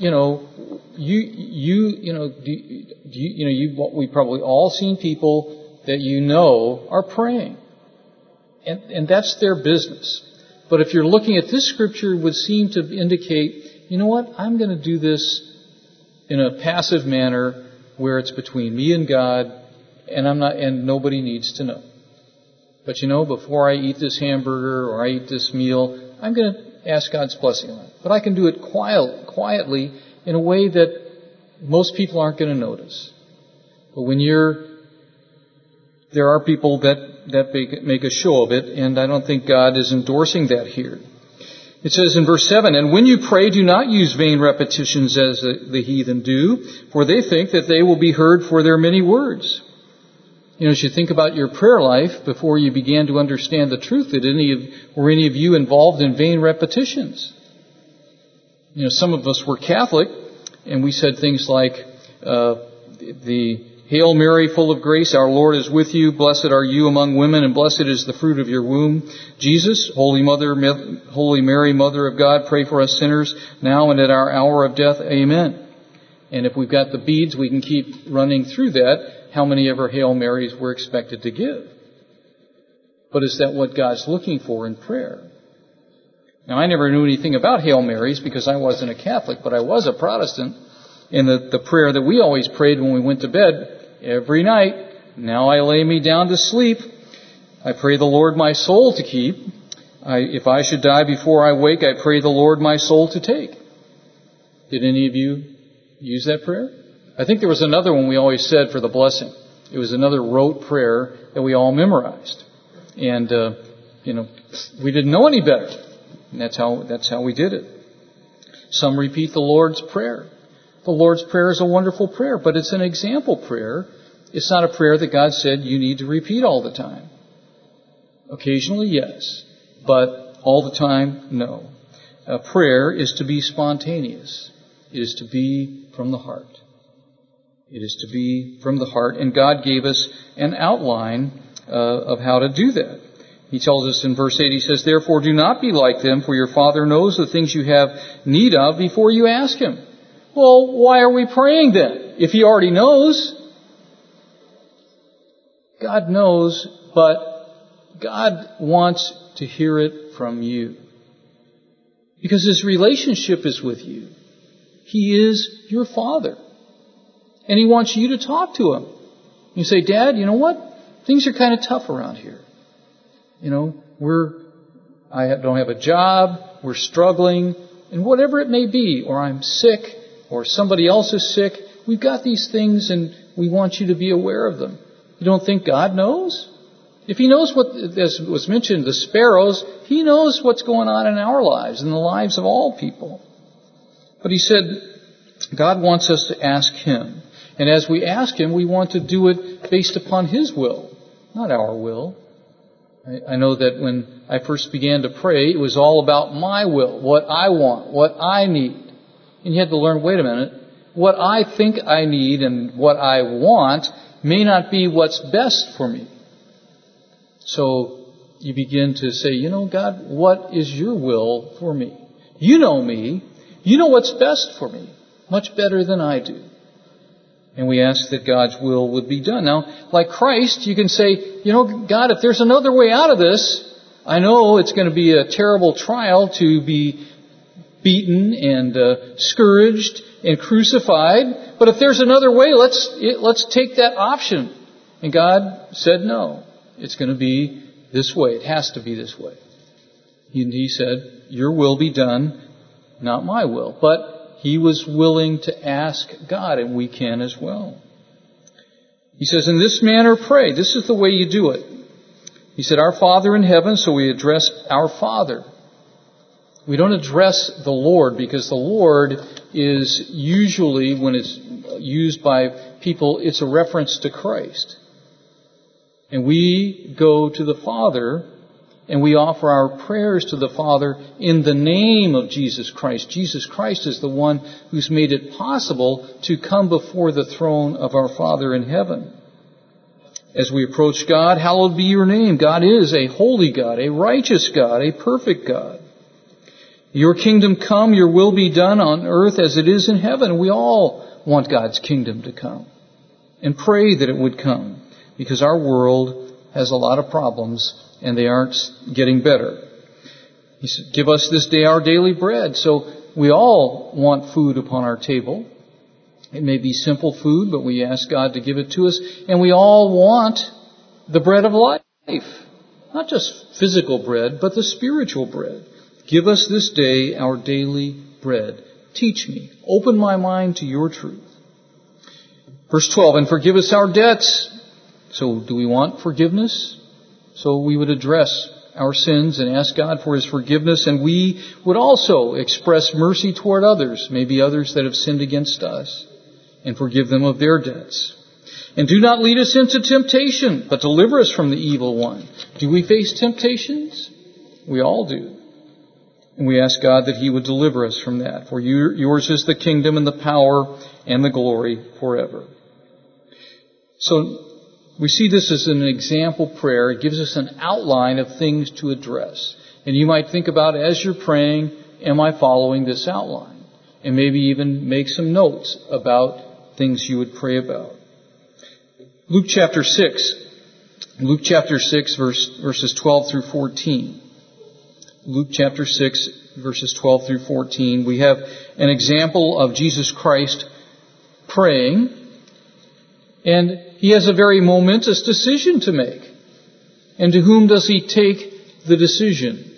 we've probably all seen people that are praying. And that's their business. But if you're looking at this scripture, it would seem to indicate, I'm going to do this in a passive manner where it's between me and God, and nobody needs to know. But before I eat this hamburger or I eat this meal, I'm going to ask God's blessing on it. But I can do it quietly in a way that most people aren't going to notice. But there are people that make a show of it, and I don't think God is endorsing that here. It says in verse 7, "And when you pray, do not use vain repetitions as the heathen do, for they think that they will be heard for their many words." As you think about your prayer life before you began to understand the truth, were any of you involved in vain repetitions? Some of us were Catholic, and we said things like, the "Hail Mary, full of grace, our Lord is with you. Blessed are you among women, and blessed is the fruit of your womb. Jesus, Holy Mary, Mother of God, pray for us sinners, now and at our hour of death. Amen." And if we've got the beads, we can keep running through that, how many ever Hail Marys we're expected to give. But is that what God's looking for in prayer? Now, I never knew anything about Hail Marys because I wasn't a Catholic, but I was a Protestant. And the prayer that we always prayed when we went to bed every night, "Now I lay me down to sleep. I pray the Lord my soul to keep. If I should die before I wake, I pray the Lord my soul to take." Did any of you use that prayer? I think there was another one we always said for the blessing. It was another rote prayer that we all memorized. And, we didn't know any better. And that's how we did it. Some repeat the Lord's Prayer. The Lord's Prayer is a wonderful prayer, but it's an example prayer. It's not a prayer that God said you need to repeat all the time. Occasionally, yes, but all the time, no. Prayer is to be spontaneous. It is to be from the heart. It is to be from the heart, and God gave us an outline of how to do that. He tells us in verse 8, he says, "Therefore do not be like them, for your Father knows the things you have need of before you ask Him." Well, why are we praying then? If He already knows. God knows, but God wants to hear it from you. Because His relationship is with you. He is your Father. And He wants you to talk to Him. You say, "Dad, you know what? Things are kind of tough around here. don't have a job, we're struggling, and whatever it may be, or I'm sick, or somebody else is sick, we've got these things and we want you to be aware of them. You don't think God knows? If He knows what, as was mentioned, the sparrows, He knows what's going on in our lives and the lives of all people. But He said, God wants us to ask Him. And as we ask Him, we want to do it based upon His will, not our will. I know that when I first began to pray, it was all about my will, what I want, what I need. And you had to learn, wait a minute, what I think I need and what I want may not be what's best for me. So you begin to say, God, what is your will for me? You know me. You know what's best for me, much better than I do. And we ask that God's will would be done. Now, like Christ, you can say, God, if there's another way out of this, I know it's going to be a terrible trial to be beaten and scourged and crucified. But if there's another way, let's take that option. And God said, no, it's going to be this way. It has to be this way. He said, your will be done, not my will. But He was willing to ask God, and we can as well. He says, in this manner pray. This is the way you do it. He said, our Father in heaven, so we address our Father. We don't address the Lord, because the Lord is usually, when it's used by people, it's a reference to Christ. And we go to the Father, and we offer our prayers to the Father in the name of Jesus Christ. Jesus Christ is the one who's made it possible to come before the throne of our Father in heaven. As we approach God, hallowed be your name. God is a holy God, a righteous God, a perfect God. Your kingdom come, your will be done on earth as it is in heaven. We all want God's kingdom to come and pray that it would come, because our world has a lot of problems and they aren't getting better. He said, give us this day our daily bread. So we all want food upon our table. It may be simple food, but we ask God to give it to us. And we all want the bread of life. Not just physical bread, but the spiritual bread. Give us this day our daily bread. Teach me. Open my mind to your truth. Verse 12, and forgive us our debts. So do we want forgiveness? So we would address our sins and ask God for His forgiveness, and we would also express mercy toward others, maybe others that have sinned against us, and forgive them of their debts. And do not lead us into temptation, but deliver us from the evil one. Do we face temptations? We all do. And we ask God that He would deliver us from that. For yours is the kingdom and the power and the glory forever. So we see this as an example prayer. It gives us an outline of things to address. And you might think about, as you're praying, am I following this outline? And maybe even make some notes about things you would pray about. Luke chapter 6. Luke chapter 6, verses 12 through 14. Luke chapter 6, verses 12 through 14. We have an example of Jesus Christ praying. And He has a very momentous decision to make. And to whom does He take the decision?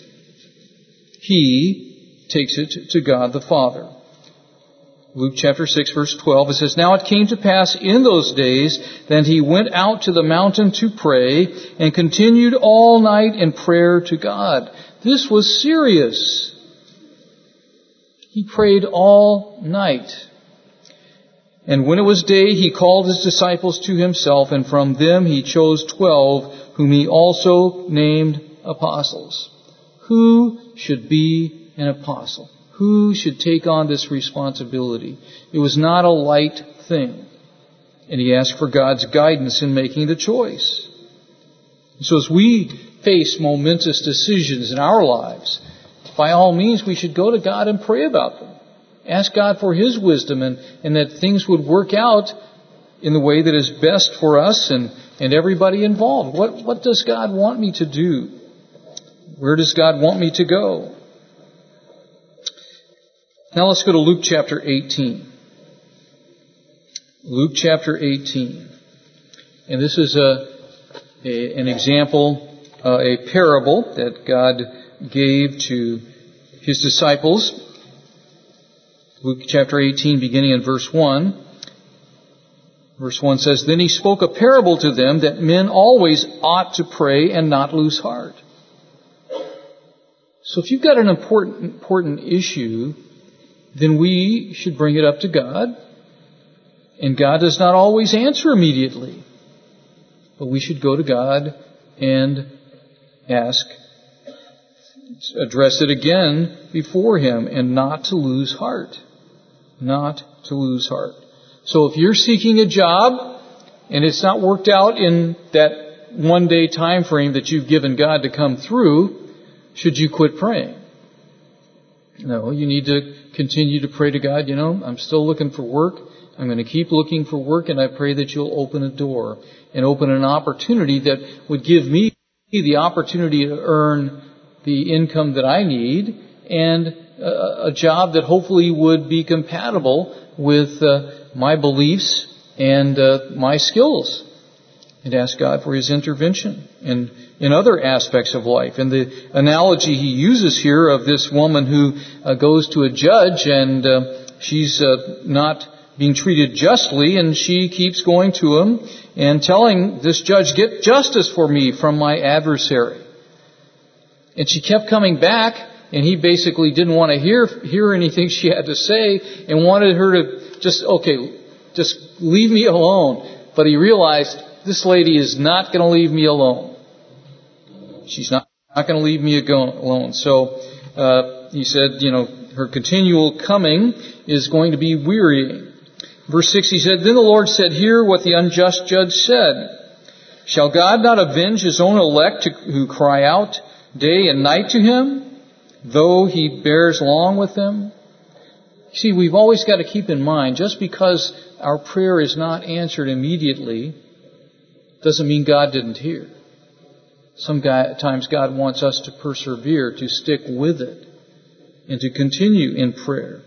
He takes it to God the Father. Luke chapter 6, verse 12, it says, now it came to pass in those days that He went out to the mountain to pray and continued all night in prayer to God. This was serious. He prayed all night. And when it was day, He called His disciples to Himself, and from them He chose 12, whom He also named apostles. Who should be an apostle? Who should take on this responsibility? It was not a light thing. And he asked for God's guidance in making the choice. So as we face momentous decisions in our lives, by all means we should go to God and pray about them. Ask God for His wisdom and that things would work out in the way that is best for us and everybody involved. What does God want me to do? Where does God want me to go? Now let's go to Luke chapter 18. Luke chapter 18. And this is an example a parable that God gave to His disciples. Luke chapter 18, beginning in verse 1. Verse 1 says, "Then He spoke a parable to them that men always ought to pray and not lose heart." So if you've got an important issue, then we should bring it up to God. And God does not always answer immediately. But we should go to God and address it again before Him, and not to lose heart. Not to lose heart. So if you're seeking a job and it's not worked out in that one-day time frame that you've given God to come through, should you quit praying? No, you need to continue to pray to God. I'm still looking for work. I'm going to keep looking for work, and I pray that you'll open a door and open an opportunity that would give me the opportunity to earn the income that I need, and a job that hopefully would be compatible with my beliefs and my skills, and ask God for His intervention in other aspects of life. And the analogy He uses here of this woman who goes to a judge, and she's not being treated justly, and she keeps going to him and telling this judge, "Get justice for me from my adversary." And she kept coming back, and he basically didn't want to hear anything she had to say, and wanted her to just leave me alone. But he realized, this lady is not going to leave me alone. She's not going to leave me alone. So he said, her continual coming is going to be wearying. Verse 6, he said, "Then the Lord said, Hear what the unjust judge said. Shall God not avenge His own elect who cry out day and night to Him, though He bears long with them?" See, we've always got to keep in mind, just because our prayer is not answered immediately, doesn't mean God didn't hear. Sometimes God wants us to persevere, to stick with it, and to continue in prayer.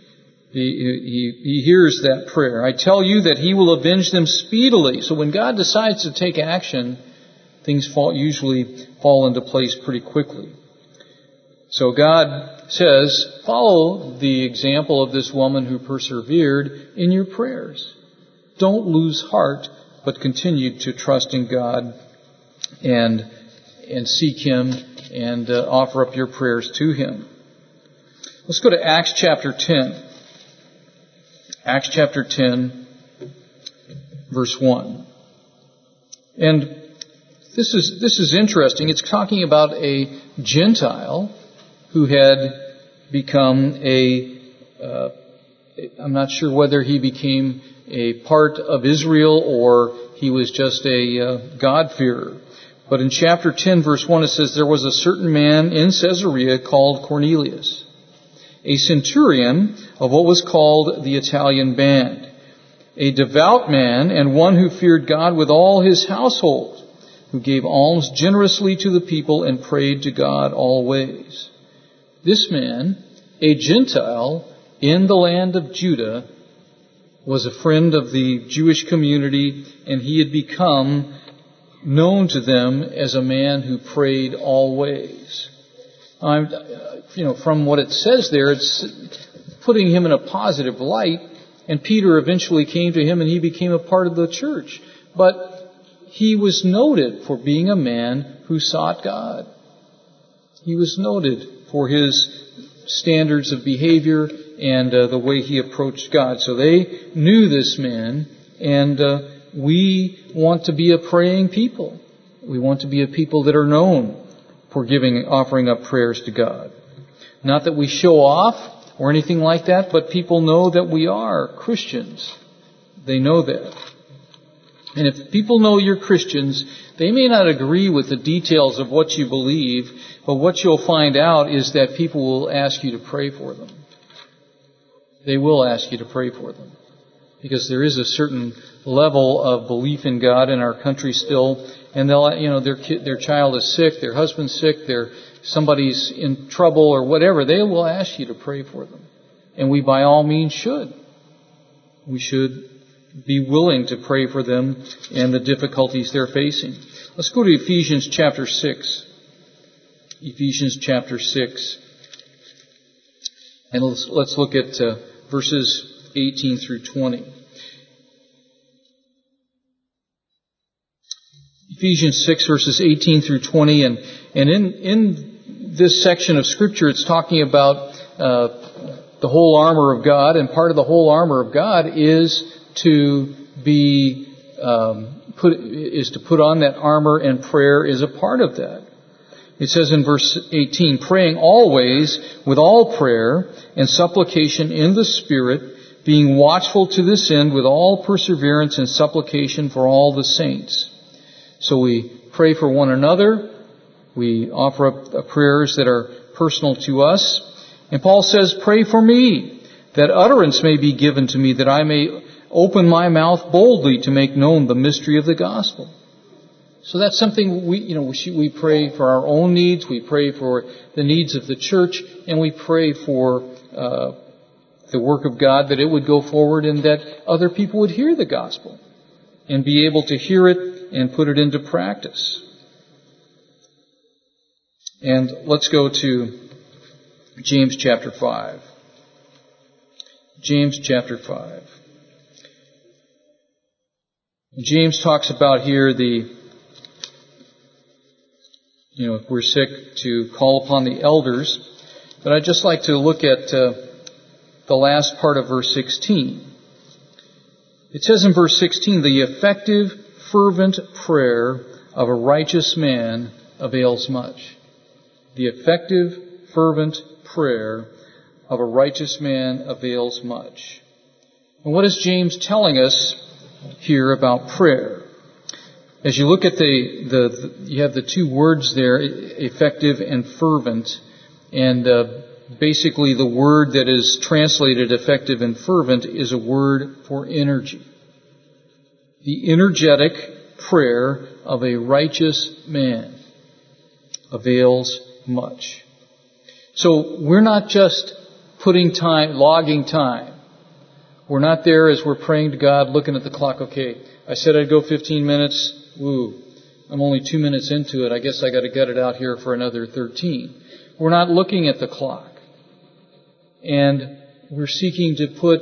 He hears that prayer. "I tell you that He will avenge them speedily." So when God decides to take action, things usually fall into place pretty quickly. So God says, follow the example of this woman who persevered in your prayers. Don't lose heart, but continue to trust in God and seek Him and offer up your prayers to Him. Let's go to Acts chapter 10. Acts chapter 10, verse 1. And this is interesting. It's talking about a Gentile who had become I'm not sure whether he became a part of Israel or he was just a God-fearer. But in chapter 10, verse 1, it says, "There was a certain man in Caesarea called Cornelius, a centurion of what was called the Italian band, a devout man and one who feared God with all his household, who gave alms generously to the people and prayed to God always." This man, a Gentile in the land of Judah, was a friend of the Jewish community, and he had become known to them as a man who prayed always. From what it says there, it's putting him in a positive light, and Peter eventually came to him and he became a part of the church. But he was noted for being a man who sought God. He was noted for his standards of behavior and the way he approached God. So they knew this man, and we want to be a praying people. We want to be a people that are known for offering up prayers to God. Not that we show off or anything like that, but people know that we are Christians. They know that. And if people know you're Christians, they may not agree with the details of what you believe, but what you'll find out is that people will ask you to pray for them. They will ask you to pray for them. Because there is a certain level of belief in God in our country still, and they'll, their child is sick, their husband's sick, somebody's in trouble or whatever, they will ask you to pray for them. And we by all means should. We should be willing to pray for them and the difficulties they're facing. Let's go to Ephesians chapter 6. Ephesians chapter 6. And let's look at verses 18 through 20. Ephesians 6 verses 18 through 20. And in this section of Scripture, it's talking about the whole armor of God. And part of the whole armor of God is to put on that armor, and prayer is a part of that. It says in verse 18, praying always with all prayer and supplication in the Spirit, being watchful to this end with all perseverance and supplication for all the saints. So we pray for one another. We offer up prayers that are personal to us. And Paul says, pray for me, that utterance may be given to me, that I may open my mouth boldly to make known the mystery of the gospel. So that's something we pray for our own needs, we pray for the needs of the church, and we pray for the work of God, that it would go forward and that other people would hear the gospel and be able to hear it and put it into practice. And let's go to James chapter 5. James chapter 5. James talks about here if we're sick, to call upon the elders. But I'd just like to look at the last part of verse 16. It says in verse 16, the effective, fervent prayer of a righteous man avails much. The effective, fervent prayer of a righteous man avails much. And what is James telling us here about prayer? As you look at you have the two words there, effective and fervent, and basically the word that is translated effective and fervent is a word for energy. The energetic prayer of a righteous man avails much. So we're not just logging time. We're not there as we're praying to God, looking at the clock. Okay, I said I'd go 15 minutes. I'm only 2 minutes into it. I guess I got to gut it out here for another 13. We're not looking at the clock. And we're seeking to put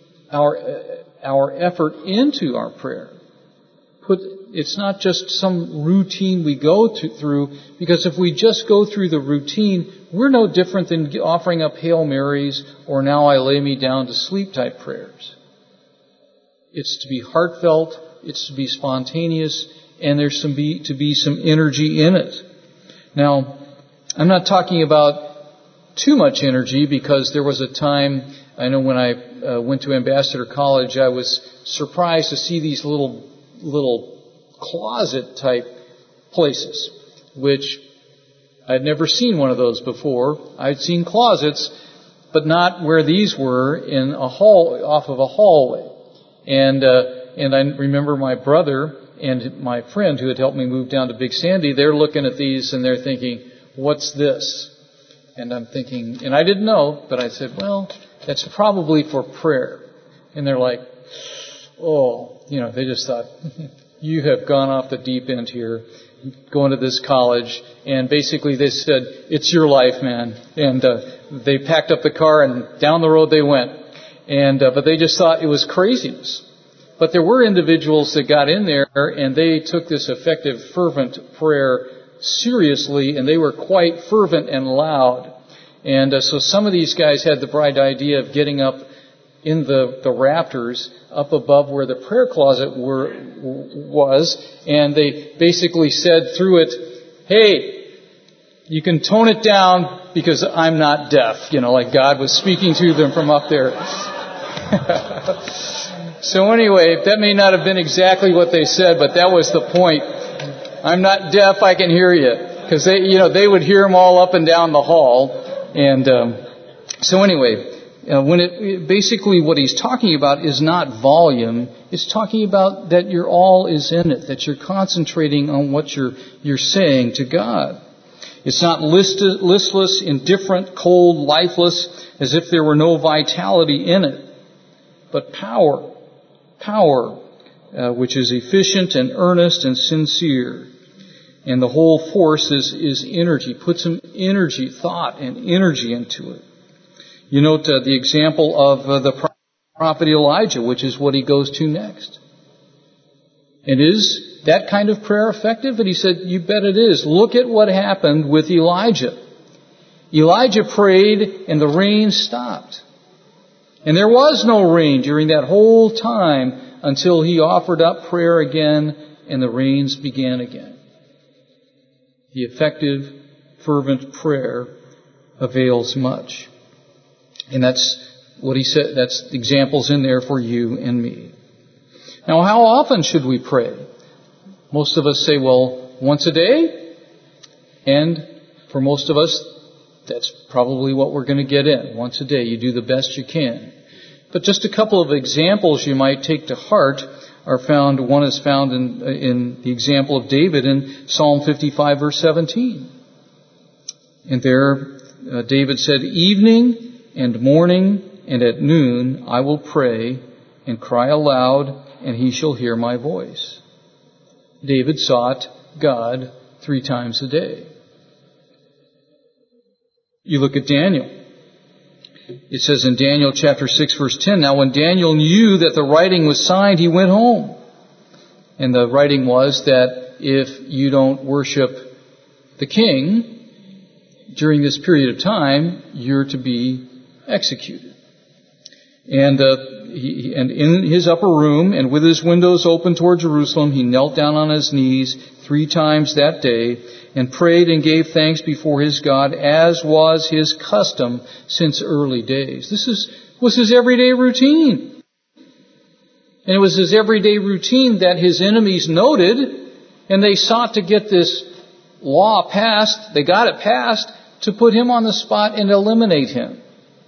our effort into our prayer. It's not just some routine we go through, because if we just go through the routine, we're no different than offering up Hail Marys or now I lay me down to sleep type prayers. It's to be heartfelt, it's to be spontaneous, and there's to be some energy in it. Now, I'm not talking about too much energy, because there was a time, I know when I went to Ambassador College, I was surprised to see these little closet type places, which I'd never seen one of those before. I'd seen closets, but not where these were, in a hall, off of a hallway. And I remember my brother and my friend who had helped me move down to Big Sandy, they're looking at these and they're thinking, what's this? And I'm thinking, and I didn't know, but I said, well, that's probably for prayer. And they're like, they just thought, you have gone off the deep end here, going to this college. And basically they said, it's your life, man. And they packed up the car and down the road they went. And but they just thought it was craziness. But there were individuals that got in there and they took this effective, fervent prayer seriously, and they were quite fervent and loud. And so some of these guys had the bright idea of getting up in the rafters up above where the prayer closet was, and they basically said through it, hey, you can tone it down because I'm not deaf. Like God was speaking to them from up there. So anyway, that may not have been exactly what they said, but that was the point. I'm not deaf, I can hear you. Because they would hear them all up and down the hall. And so anyway, basically what he's talking about is not volume. It's talking about that your all is in it, that you're concentrating on what you're saying to God. It's not listless, indifferent, cold, lifeless, as if there were no vitality in it, but power, which is efficient and earnest and sincere. And the whole force is energy. Put some energy, thought, and energy into it. You note the example of the prophet Elijah, which is what he goes to next. And is that kind of prayer effective? And he said, you bet it is. Look at what happened with Elijah. Elijah prayed and the rain stopped. And there was no rain during that whole time until he offered up prayer again and the rains began again. The effective, fervent prayer avails much. And that's what he said. That's examples in there for you and me. Now, how often should we pray? Most of us say, well, once a day. And for most of us, that's probably what we're going to get in. Once a day, you do the best you can. But just a couple of examples you might take to heart are found. One is found in the example of David in Psalm 55, verse 17. And there, David said, evening and morning and at noon I will pray and cry aloud, and he shall hear my voice. David sought God 3 times a day. You look at Daniel. It says in Daniel chapter 6, verse 10, now when Daniel knew that the writing was signed, he went home. And the writing was that if you don't worship the king during this period of time, you're to be executed. And in his upper room, and with his windows open toward Jerusalem, he knelt down on his knees 3 times that day and prayed and gave thanks before his God, as was his custom since early days. This was his everyday routine. And it was his everyday routine that his enemies noted, and they sought to get this law passed. They got it passed to put him on the spot and eliminate him.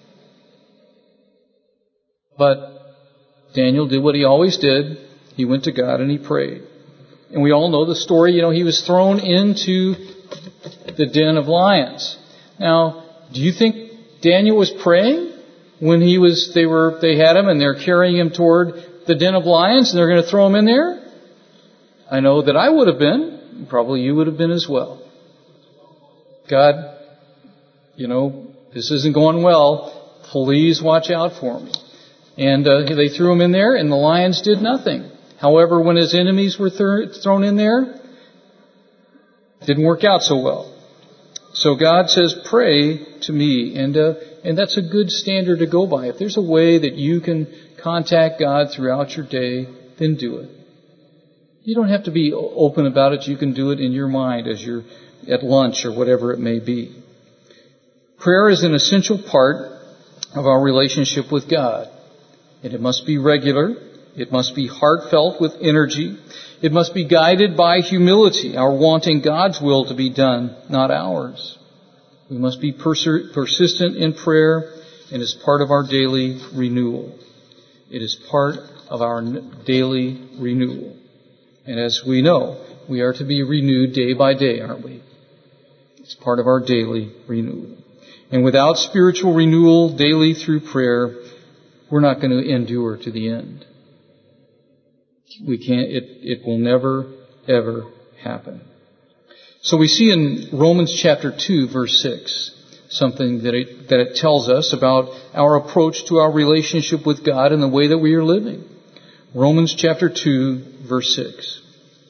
But Daniel did what he always did. He went to God and he prayed. And we all know the story. He was thrown into the den of lions. Now, do you think Daniel was praying when they had him and they're carrying him toward the den of lions and they're going to throw him in there? I know that I would have been. Probably you would have been as well. God, this isn't going well. Please watch out for me. And they threw him in there, and the lions did nothing. However, when his enemies were thrown in there, it didn't work out so well. So God says, pray to me. And that's a good standard to go by. If there's a way that you can contact God throughout your day, then do it. You don't have to be open about it. You can do it in your mind as you're at lunch or whatever it may be. Prayer is an essential part of our relationship with God. And it must be regular. It must be heartfelt with energy. It must be guided by humility, our wanting God's will to be done, not ours. We must be persistent in prayer, and it's part of our daily renewal. It is part of our daily renewal. And as we know, we are to be renewed day by day, aren't we? It's part of our daily renewal. And without spiritual renewal daily through prayer, we're not going to endure to the end. We can't, it will never, ever happen. So we see in Romans chapter 2, verse 6, something that it tells us about our approach to our relationship with God and the way that we are living. Romans chapter 2, verse 6.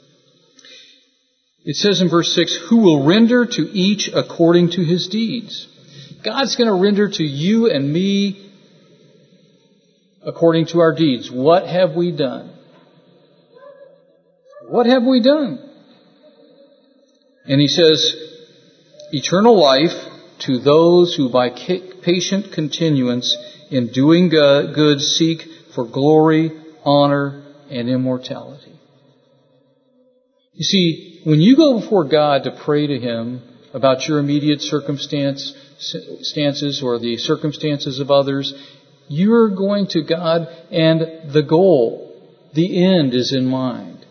It says in verse 6, who will render to each according to his deeds. God's going to render to you and me according to our deeds. What have we done? What have we done? And he says, eternal life to those who by patient continuance in doing good seek for glory, honor, and immortality. You see, when you go before God to pray to Him about your immediate circumstances or the circumstances of others, you're going to God and the goal, the end is in mind.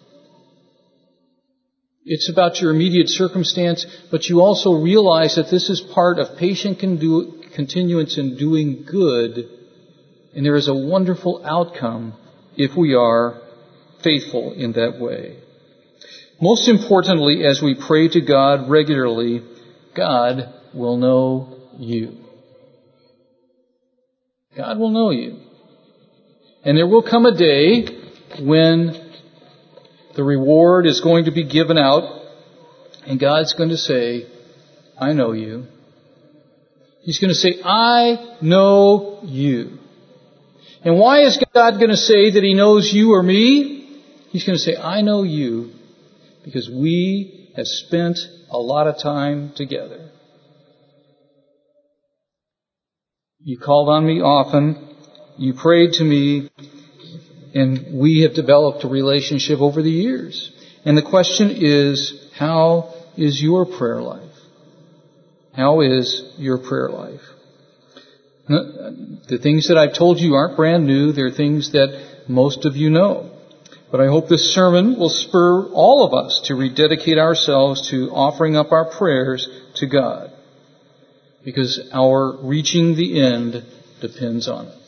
It's about your immediate circumstance, but you also realize that this is part of patient continuance in doing good, and there is a wonderful outcome if we are faithful in that way. Most importantly, as we pray to God regularly, God will know you. God will know you. And there will come a day when the reward is going to be given out, and God's going to say, I know you. He's going to say, I know you. And why is God going to say that He knows you or me? He's going to say, I know you, because we have spent a lot of time together. You called on me often. You prayed to me. And we have developed a relationship over the years. And the question is, how is your prayer life? How is your prayer life? The things that I've told you aren't brand new. They're things that most of you know. But I hope this sermon will spur all of us to rededicate ourselves to offering up our prayers to God, because our reaching the end depends on it.